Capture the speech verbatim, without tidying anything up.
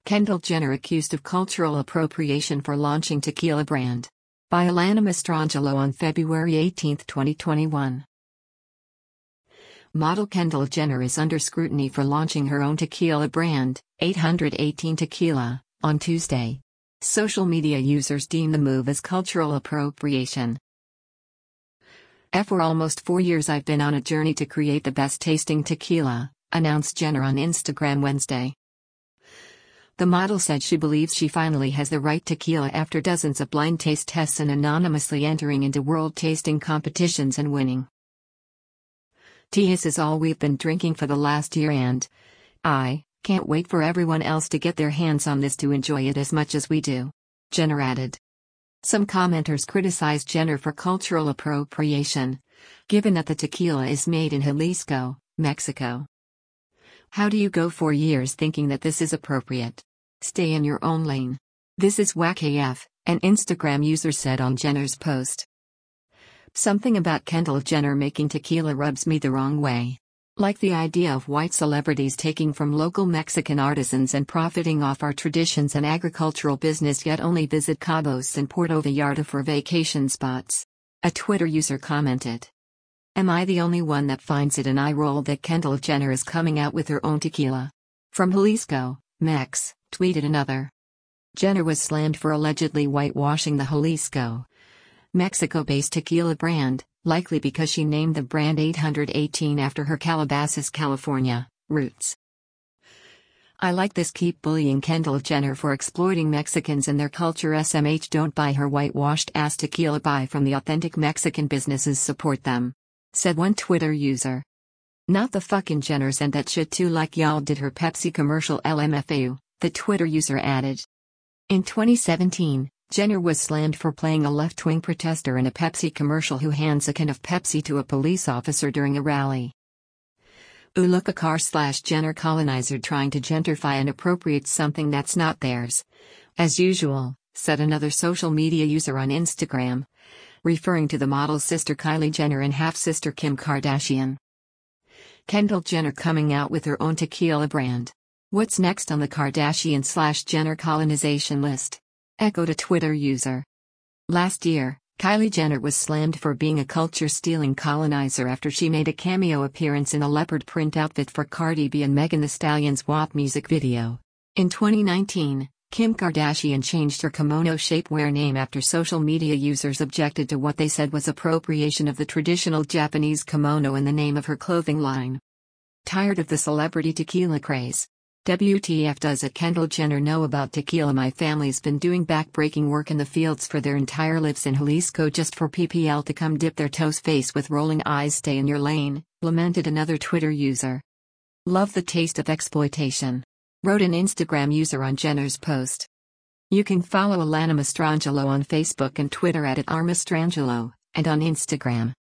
Kendall Jenner accused of cultural appropriation for launching tequila brand. By Alana Mastrangelo on February eighteenth, twenty twenty-one. Model Kendall Jenner is under scrutiny for launching her own tequila brand, eight eighteen Tequila, on Tuesday. Social media users deem the move as cultural appropriation. For almost four years I've been on a journey to create the best tasting tequila, announced Jenner on Instagram Wednesday. The model said she believes she finally has the right tequila after dozens of blind taste tests and anonymously entering into world tasting competitions and winning. "This is all we've been drinking for the last year and I can't wait for everyone else to get their hands on this to enjoy it as much as we do," Jenner added. Some commenters criticized Jenner for cultural appropriation, given that the tequila is made in Jalisco, Mexico. "How do you go four years thinking that this is appropriate? Stay in your own lane. This is whack A F," an Instagram user said on Jenner's post. "Something about Kendall Jenner making tequila rubs me the wrong way. Like the idea of white celebrities taking from local Mexican artisans and profiting off our traditions and agricultural business yet only visit Cabos and Puerto Vallarta for vacation spots," a Twitter user commented. "Am I the only one that finds it an eye roll that Kendall Jenner is coming out with her own tequila? From Jalisco, Mex," tweeted another. Jenner was slammed for allegedly whitewashing the Jalisco, Mexico-based tequila brand, likely because she named the brand eight eighteen after her Calabasas, California, roots. "I like this. Keep bullying Kendall Jenner for exploiting Mexicans and their culture. S M H Don't buy her whitewashed ass tequila. Buy from the authentic Mexican businesses. Support them," said one Twitter user. "Not the fucking Jenners and that shit too, like y'all did her Pepsi commercial. L M F A U, the Twitter user added. In twenty seventeen, Jenner was slammed for playing a left-wing protester in a Pepsi commercial who hands a can of Pepsi to a police officer during a rally. "Ooh, look, a car slash Jenner colonizer trying to gentrify and appropriate something that's not theirs. As usual," said another social media user on Instagram, referring to the model's sister Kylie Jenner and half-sister Kim Kardashian. Kendall Jenner coming out with her own tequila brand. What's next on the Kardashian slash Jenner colonization list? Echoed a Twitter user. Last year, Kylie Jenner was slammed for being a culture-stealing colonizer after she made a cameo appearance in a leopard print outfit for Cardi B and Megan Thee Stallion's W A P music video. In twenty nineteen, Kim Kardashian changed her kimono shapewear name after social media users objected to what they said was appropriation of the traditional Japanese kimono in the name of her clothing line. Tired of the celebrity tequila craze? W T F does it Kendall Jenner know about tequila? My family's been doing back-breaking work in the fields for their entire lives in Jalisco just for P P L to come dip their toes face with rolling eyes. Stay in your lane, lamented another Twitter user. Love the taste of exploitation, wrote an Instagram user on Jenner's post. You can follow Alana Mastrangelo on Facebook and Twitter at, at R Mastrangelo, and on Instagram.